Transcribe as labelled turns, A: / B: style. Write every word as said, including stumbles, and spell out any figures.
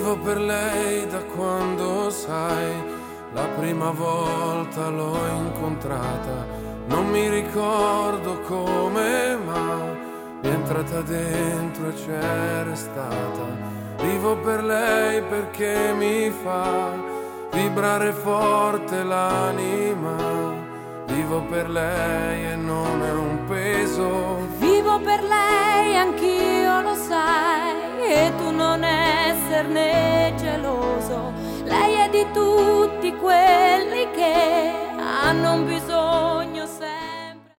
A: Vivo per lei da quando, sai, la prima volta l'ho incontrata. Non mi ricordo come, ma mi è entrata dentro e c'è restata. Vivo per lei perché mi fa vibrare forte l'anima. Vivo per lei e non è un peso.
B: Vivo per lei, anch'io lo sai, e tu non esserne geloso. Lei è di tutti quelli che hanno un bisogno sempre.